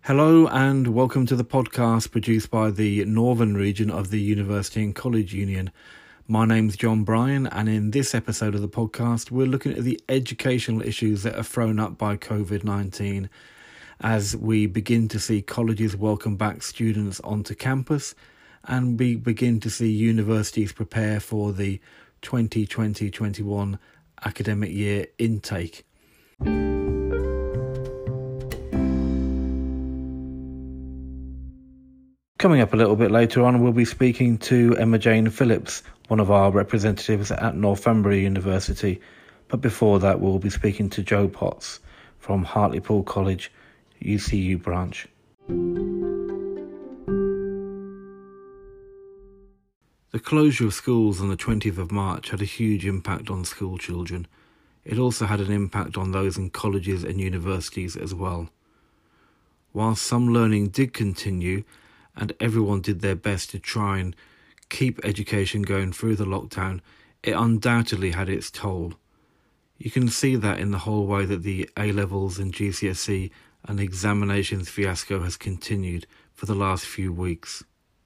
Hello and welcome to the podcast produced by the Northern region of the University and College Union. My name's John Bryan, and in this episode of the podcast we're looking at the educational issues that are thrown up by COVID-19 as we begin to see colleges welcome back students onto campus and we begin to see universities prepare for the 2020-21 academic year intake. Coming up a little bit later on, we'll be speaking to Emma Jane Phillips, one of our representatives at Northumbria University. But before that, we'll be speaking to Joe Potts from Hartlepool College, UCU branch. The closure of schools on the 20th of March had a huge impact on school children. It also had an impact on those in colleges and universities as well. While some learning did continue, and everyone did their best to try and keep education going through the lockdown, it undoubtedly had its toll. You can see that in the whole way that the A-levels and GCSE and examinations fiasco has continued for the last few weeks.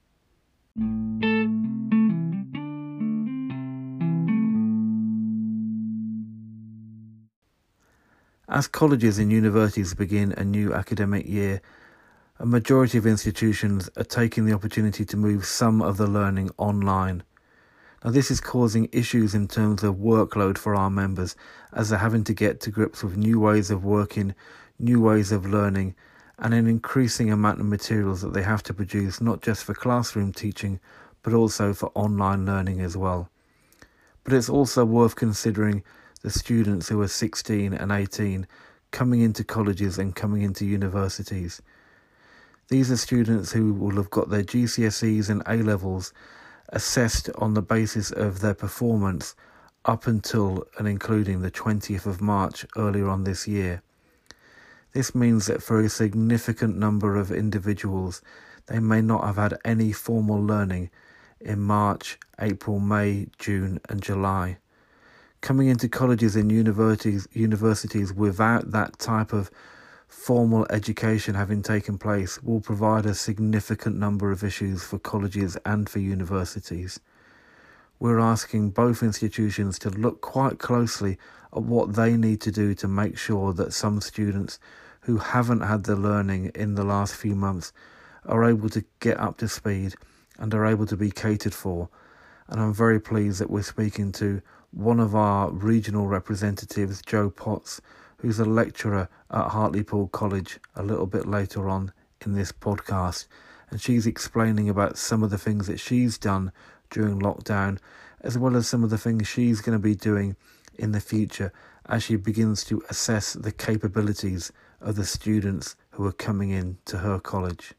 As colleges and universities begin a new academic year, a majority of institutions are taking the opportunity to move some of the learning online. Now, this is causing issues in terms of workload for our members as they're having to get to grips with new ways of working, new ways of learning, and an increasing amount of materials that they have to produce, not just for classroom teaching, but also for online learning as well. But it's also worth considering the students who are 16 and 18 coming into colleges and coming into universities. These are students who will have got their GCSEs and A-levels assessed on the basis of their performance up until and including the 20th of March earlier on this year. This means that for a significant number of individuals, they may not have had any formal learning in March, April, May, June and July. Coming into colleges and universities without that type of formal education having taken place will provide a significant number of issues for colleges and for universities. We're asking both institutions to look quite closely at what they need to do to make sure that some students who haven't had the learning in the last few months are able to get up to speed and are able to be catered for. And I'm very pleased that we're speaking to one of our regional representatives, Joe Potts, who's a lecturer at Hartlepool College, a little bit later on in this podcast. And she's explaining about some of the things that she's done during lockdown, as well as some of the things she's going to be doing in the future as she begins to assess the capabilities of the students who are coming in to her college.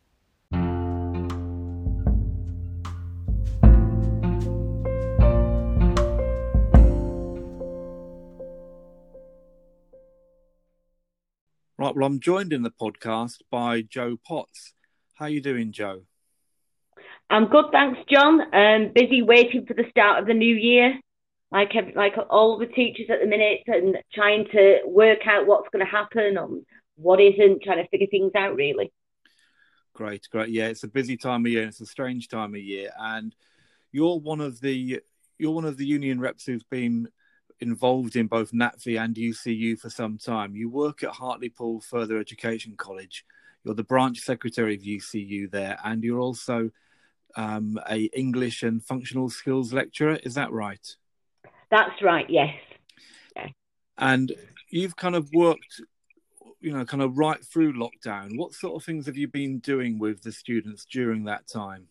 Right, well, I'm joined in the podcast by Joe Potts. How are you doing, Joe? I'm good, thanks, John. Busy waiting for the start of the new year, like all the teachers at the minute, and trying to work out what's going to happen and what isn't, trying to figure things out, really. Great. Yeah, it's a busy time of year. And it's a strange time of year, and you're one of the union reps who's been involved in both NATFE and UCU for some time. You work at Hartlepool Further Education College. You're the branch secretary of UCU there, and you're also a English and functional skills lecturer. Is that right? That's right, yes. Yeah. And you've kind of worked, kind of right through lockdown. What sort of things have you been doing with the students during that time?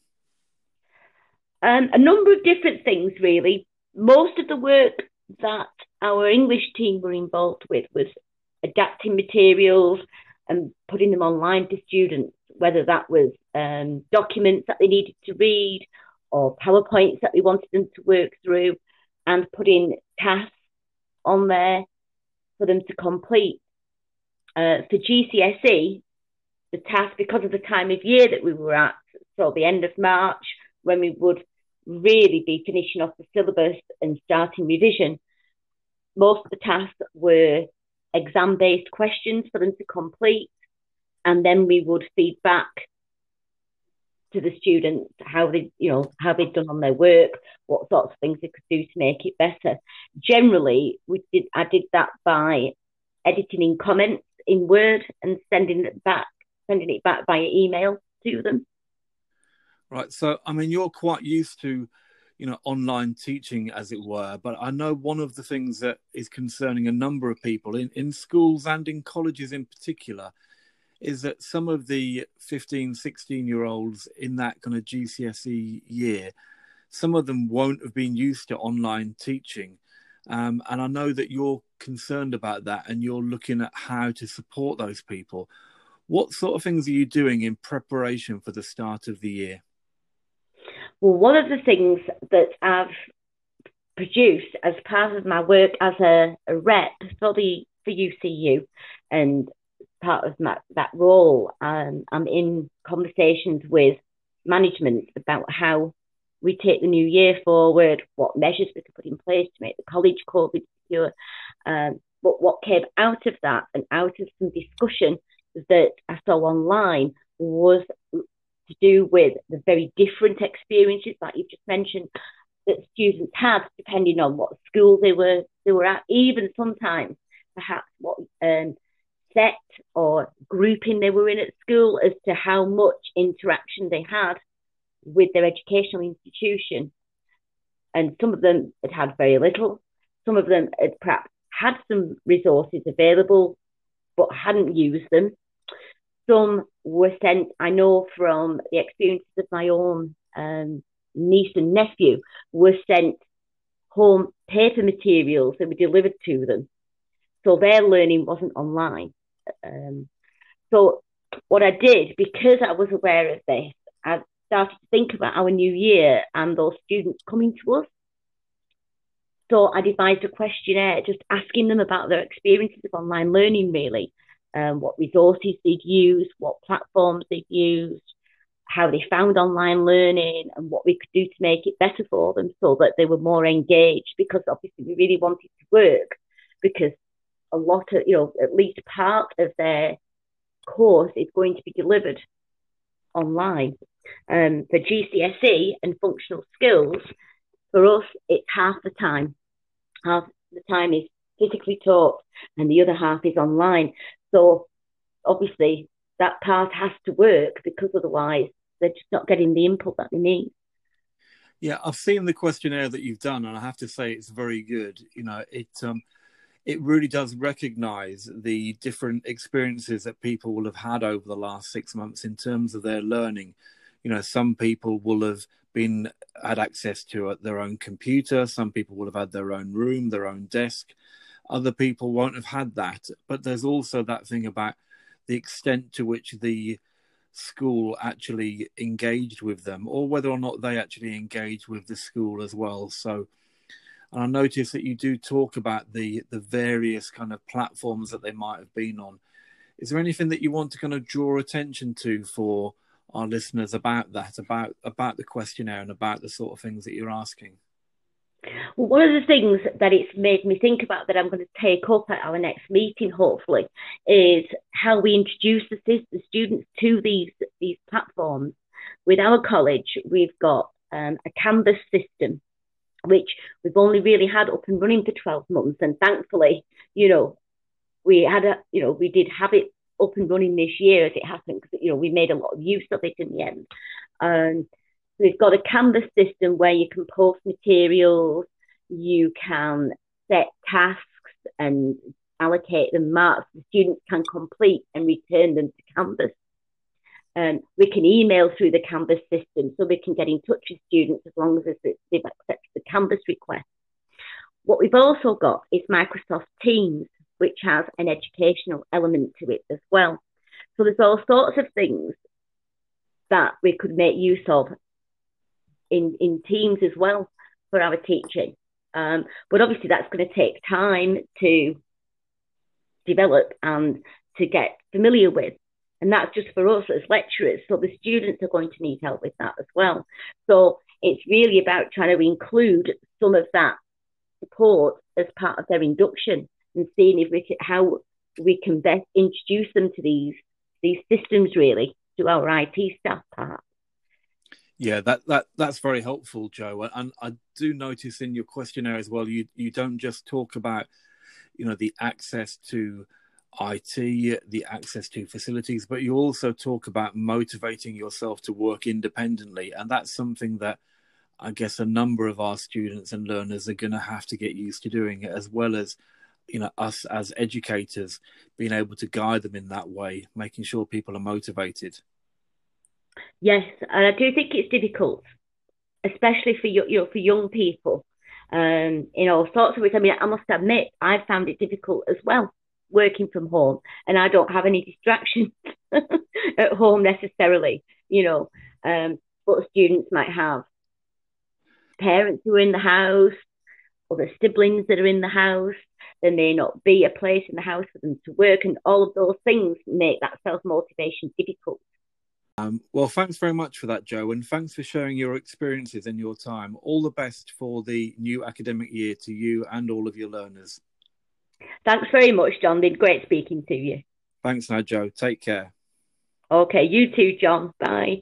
A number of different things, really. Most of the work that our English team were involved with was adapting materials and putting them online to students, whether that was documents that they needed to read or PowerPoints that we wanted them to work through, and putting tasks on there for them to complete. For GCSE, the task, because of the time of year that we were at, so the end of March, when we would really be finishing off the syllabus and starting revision, most of the tasks were exam-based questions for them to complete. and then we would feed back to the students how they'd done on their work, what sorts of things they could do to make it better. Generally, I did that by editing in comments in Word and sending it back via email to them. Right. So, I mean, you're quite used to, online teaching, as it were. But I know one of the things that is concerning a number of people in schools and in colleges in particular is that some of the 15, 16-year-olds in that kind of GCSE year, some of them won't have been used to online teaching. And I know that you're concerned about that and you're looking at how to support those people. What sort of things are you doing in preparation for the start of the year? Well, one of the things that I've produced as part of my work as a rep for UCU, and part of that role, I'm in conversations with management about how we take the new year forward, what measures we can put in place to make the college COVID secure. But what came out of that and out of some discussion that I saw online was to do with the very different experiences, like you've just mentioned, that students had depending on what school they were at, even sometimes perhaps what set or grouping they were in at school, as to how much interaction they had with their educational institution. And some of them had very little. Some of them had perhaps had some resources available but hadn't used them. Some were sent, I know from the experiences of my own niece and nephew, were sent home paper materials that were delivered to them. So their learning wasn't online. So what I did, because I was aware of this, I started to think about our new year and those students coming to us. So I devised a questionnaire, just asking them about their experiences of online learning, really. What resources they'd used, what platforms they'd used, how they found online learning, and what we could do to make it better for them so that they were more engaged, because obviously we really wanted to work, because a lot of, at least part of their course is going to be delivered online. For GCSE and functional skills, for us, it's half the time. Half the time is physically taught and the other half is online. So obviously that part has to work, because otherwise they're just not getting the input that they need. Yeah, I've seen the questionnaire that you've done, and I have to say it's very good. It really does recognise the different experiences that people will have had over the last 6 months in terms of their learning. Some people will have had access to their own computer. Some people will have had their own room, their own desk. Other people won't have had that. But there's also that thing about the extent to which the school actually engaged with them, or whether or not they actually engage with the school as well. So, and I noticed that you do talk about the various kind of platforms that they might have been on. Is there anything that you want to kind of draw attention to for our listeners about that, about the questionnaire and about the sort of things that you're asking? Well, one of the things that it's made me think about, that I'm going to take up at our next meeting, hopefully, is how we introduce the students to these platforms. With our college, we've got a Canvas system, which we've only really had up and running for 12 months. And thankfully, we did have it up and running this year as it happened, because, we made a lot of use of it in the end. We've got a Canvas system where you can post materials, you can set tasks and allocate them marks the students can complete and return them to Canvas. We can email through the Canvas system, so we can get in touch with students as long as they've accepted the Canvas request. What we've also got is Microsoft Teams, which has an educational element to it as well. So there's all sorts of things that we could make use of in Teams as well for our teaching. But obviously that's going to take time to develop and to get familiar with. And that's just for us as lecturers. So the students are going to need help with that as well. So it's really about trying to include some of that support as part of their induction, and seeing how we can best introduce them to these these systems really to our IT staff part. Yeah, that's very helpful, Joe. And I do notice in your questionnaire as well, you don't just talk about, the access to IT, the access to facilities, but you also talk about motivating yourself to work independently. And that's something that I guess a number of our students and learners are going to have to get used to doing, as well as, us as educators being able to guide them in that way, making sure people are motivated. Yes, and I do think it's difficult, especially for for young people, in all sorts of ways. I mean, I must admit, I found it difficult as well working from home, and I don't have any distractions at home necessarily, but students might have parents who are in the house, or the siblings that are in the house. There may not be a place in the house for them to work, and all of those things make that self motivation difficult. Well, thanks very much for that, Joe, and thanks for sharing your experiences and your time. All the best for the new academic year to you and all of your learners. Thanks very much, John. Been great speaking to you. Thanks now, Joe. Take care. Okay, you too, John. Bye.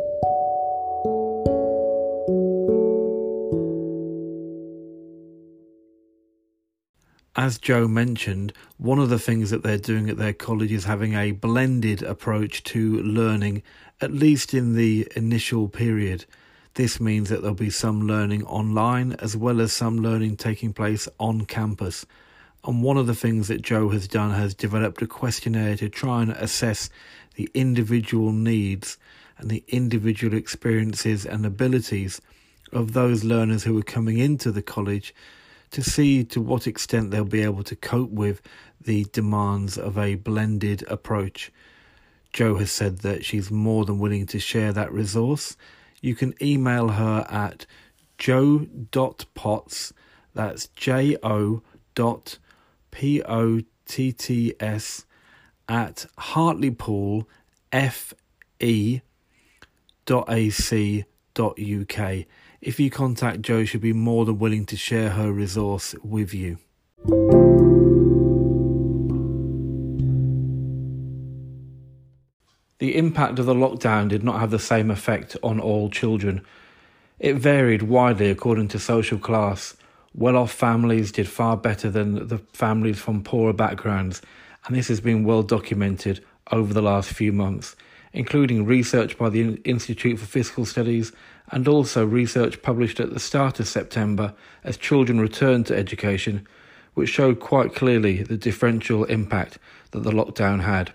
As Joe mentioned, one of the things that they're doing at their college is having a blended approach to learning, at least in the initial period. This means that there'll be some learning online as well as some learning taking place on campus. And one of the things that Joe has done has developed a questionnaire to try and assess the individual needs and the individual experiences and abilities of those learners who are coming into the college, to see to what extent they'll be able to cope with the demands of a blended approach. Joe has said that she's more than willing to share that resource. You can email her at jo.potts, that's jo.potts at hartlepoolfe.ac.uk. If you contact Jo, she'll be more than willing to share her resource with you. The impact of the lockdown did not have the same effect on all children. It varied widely according to social class. Well-off families did far better than the families from poorer backgrounds, and this has been well documented over the last few months, including research by the Institute for Fiscal Studies and also research published at the start of September as children returned to education, which showed quite clearly the differential impact that the lockdown had.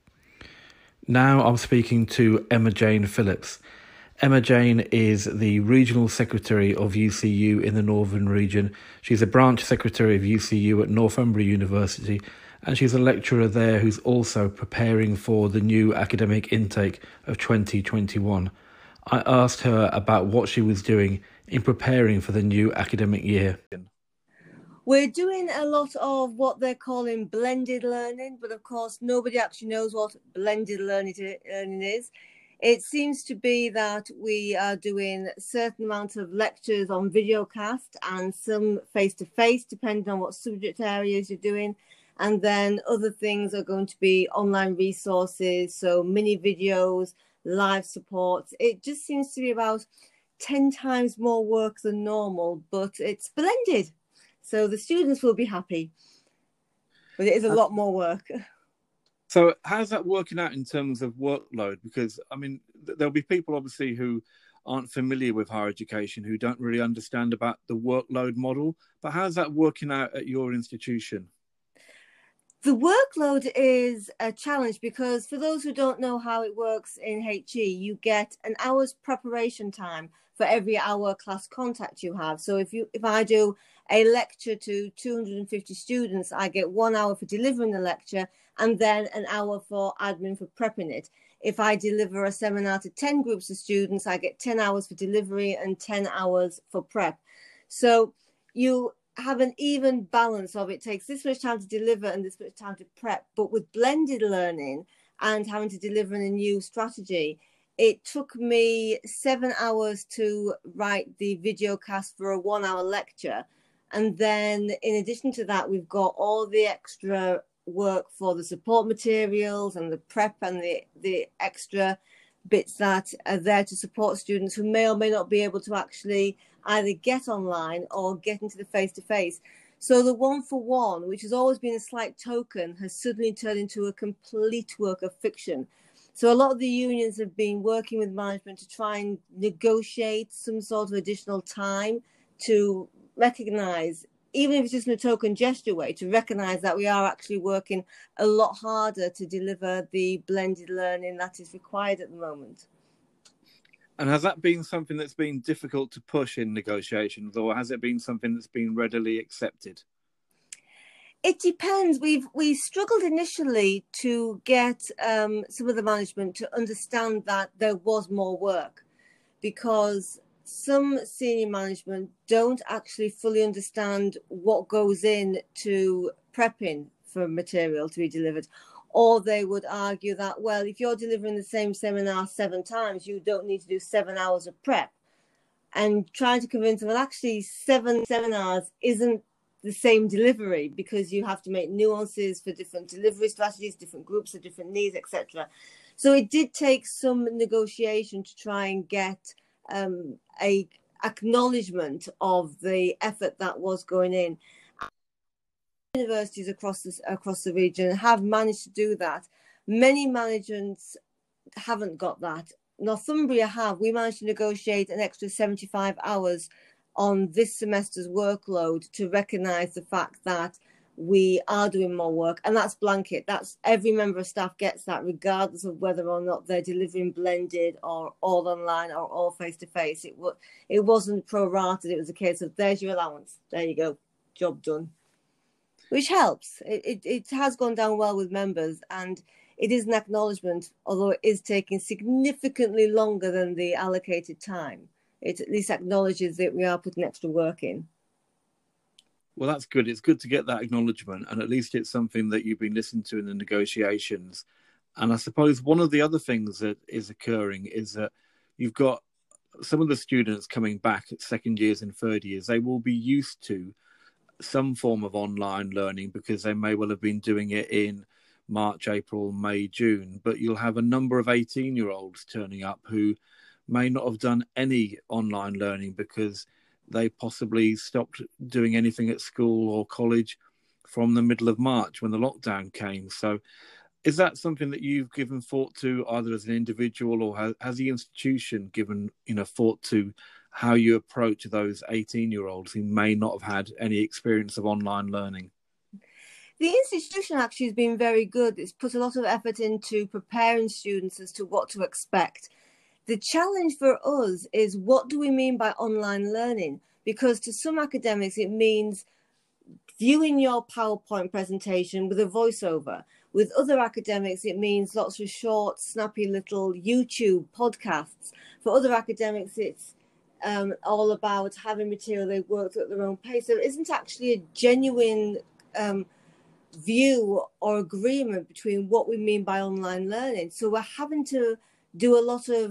Now I'm speaking to Emma Jane Phillips. Emma Jane is the Regional Secretary of UCU in the Northern Region. She's a branch secretary of UCU at Northumbria University, and she's a lecturer there who's also preparing for the new academic intake of 2021. I asked her about what she was doing in preparing for the new academic year. We're doing a lot of what they're calling blended learning, but of course nobody actually knows what blended learning is. It seems to be that we are doing a certain amount of lectures on videocast and some face-to-face, depending on what subject areas you're doing. And then other things are going to be online resources, so mini videos, live support. It just seems to be about 10 times more work than normal, but it's blended. So the students will be happy, but it is a lot more work. So how's that working out in terms of workload? Because, I mean, there'll be people obviously who aren't familiar with higher education, who don't really understand about the workload model. But how's that working out at your institution? The workload is a challenge because for those who don't know how it works in HE, you get an hour's preparation time for every hour class contact you have. So if I do a lecture to 250 students, I get 1 hour for delivering the lecture and then an hour for admin for prepping it. If I deliver a seminar to 10 groups of students, I get 10 hours for delivery and 10 hours for prep. So you have an even balance of it takes this much time to deliver and this much time to prep. But with blended learning and having to deliver a new strategy, it took me 7 hours to write the video cast for a 1 hour lecture. And then in addition to that, we've got all the extra work for the support materials and the prep and the extra bits that are there to support students who may or may not be able to actually either get online or get into the face-to-face. So the one-for-one, which has always been a slight token, has suddenly turned into a complete work of fiction. So a lot of the unions have been working with management to try and negotiate some sort of additional time to recognise, even if it's just in a token gesture way, to recognise that we are actually working a lot harder to deliver the blended learning that is required at the moment. And has that been something that's been difficult to push in negotiations, or has it been something that's been readily accepted? It depends. We struggled initially to get some of the management to understand that there was more work, because some senior management don't actually fully understand what goes into prepping for material to be delivered. Or they would argue that, well, if you're delivering the same seminar 7 times, you don't need to do 7 hours of prep. And trying to convince them, well, actually 7 seminars isn't the same delivery, because you have to make nuances for different delivery strategies, different groups of different needs, etc. So it did take some negotiation to try and get a acknowledgement of the effort that was going in. Universities across the region have managed to do that. Many managements haven't got that. Northumbria have. We managed to negotiate an extra 75 hours on this semester's workload to recognise the fact that we are doing more work, and that's blanket. That's every member of staff gets that, regardless of whether or not they're delivering blended or all online or all face-to-face. It wasn't prorated. It was a case of, there's your allowance. There you go. Job done. Which helps. It has gone down well with members, and it is an acknowledgement, although it is taking significantly longer than the allocated time. It at least acknowledges that we are putting extra work in. Well, that's good. It's good to get that acknowledgement, and at least it's something that you've been listening to in the negotiations. And I suppose one of the other things that is occurring is that you've got some of the students coming back at second years and third years. They will be used to some form of online learning because they may well have been doing it in March, April, May, June, but you'll have a number of 18-year-olds turning up who may not have done any online learning because they possibly stopped doing anything at school or college from the middle of March when the lockdown came. So is that something that you've given thought to, either as an individual, or has the institution given thought to how you approach those 18-year-olds who may not have had any experience of online learning? The institution actually has been very good. It's put a lot of effort into preparing students as to what to expect. The challenge for us is, what do we mean by online learning? Because to some academics, it means viewing your PowerPoint presentation with a voiceover. With other academics, it means lots of short, snappy little YouTube podcasts. For other academics, it's all about having material they work through at their own pace. So it isn't actually a genuine view or agreement between what we mean by online learning. So we're having to do a lot of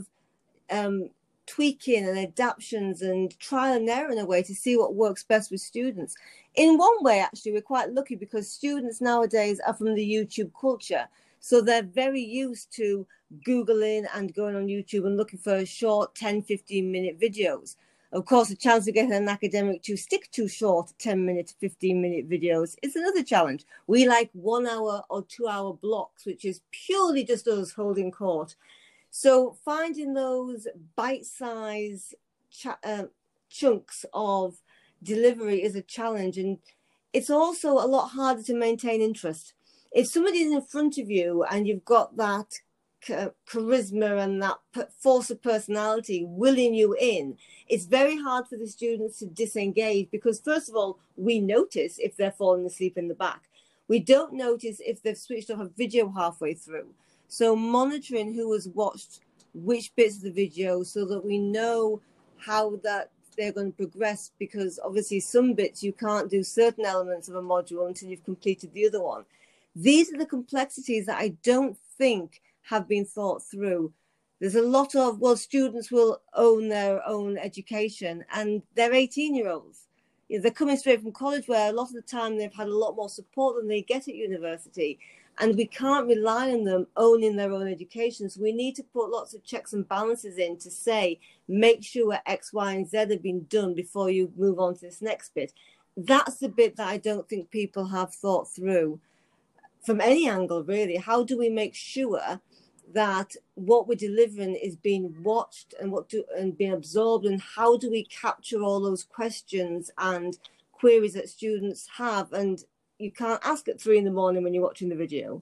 tweaking and adaptations and trial and error in a way to see what works best with students. In one way, actually, we're quite lucky because students nowadays are from the YouTube culture. So they're very used to Googling and going on YouTube and looking for short 10, 15-minute videos. Of course, the chance of getting an academic to stick to short 10-minute, 15-minute videos is another challenge. We like 1 hour or 2 hour blocks, which is purely just us holding court. So finding those bite-sized chunks of delivery is a challenge. And it's also a lot harder to maintain interest. If somebody's in front of you and you've got that charisma and that force of personality willing you in, it's very hard for the students to disengage, because first of all, we notice if they're falling asleep in the back. We don't notice if they've switched off a video halfway through. So monitoring who has watched which bits of the video so that we know how that they're going to progress, because obviously some bits you can't do certain elements of a module until you've completed the other one. These are the complexities that I don't think have been thought through. There's a lot of, well, students will own their own education and they're 18-year-olds. they're coming straight from college, where a lot of the time they've had a lot more support than they get at university. And we can't rely on them owning their own education. So we need to put lots of checks and balances in to say, make sure X, Y, and Z have been done before you move on to this next bit. That's the bit that I don't think people have thought through from any angle, really. How do we make sure that what we're delivering is being watched and being absorbed? And how do we capture all those questions and queries that students have? And you can't ask at 3 a.m. when you're watching the video.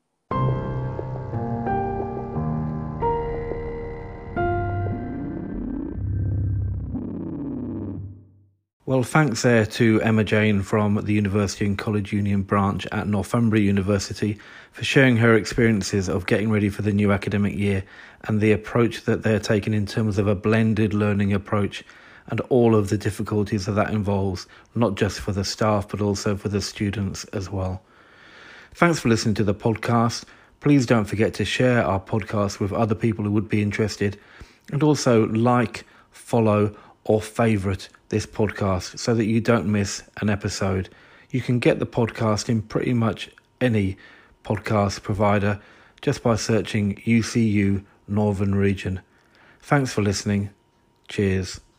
Well, thanks there to Emma Jane from the University and College Union branch at Northumbria University for sharing her experiences of getting ready for the new academic year and the approach that they're taking in terms of a blended learning approach and all of the difficulties that involves, not just for the staff, but also for the students as well. Thanks for listening to the podcast. Please don't forget to share our podcast with other people who would be interested, and also like, follow, or favourite this podcast so that you don't miss an episode. You can get the podcast in pretty much any podcast provider just by searching UCU Northern Region. Thanks for listening. Cheers.